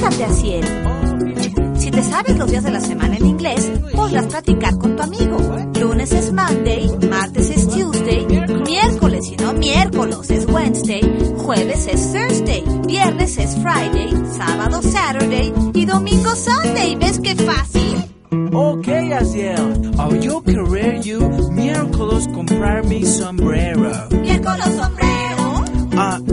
Quédate así él. Si te sabes los días de la semana en inglés, podrás practicar con tu amigo. Lunes es Monday, martes es Tuesday, miércoles y no miércoles es Wednesday, jueves es Thursday, viernes es Friday, sábado Saturday y domingo Sunday. ¿Ves qué fácil? Okay, Asiel. Yo querer you miércoles comprar mi sombrero. ¿Miércoles sombrero?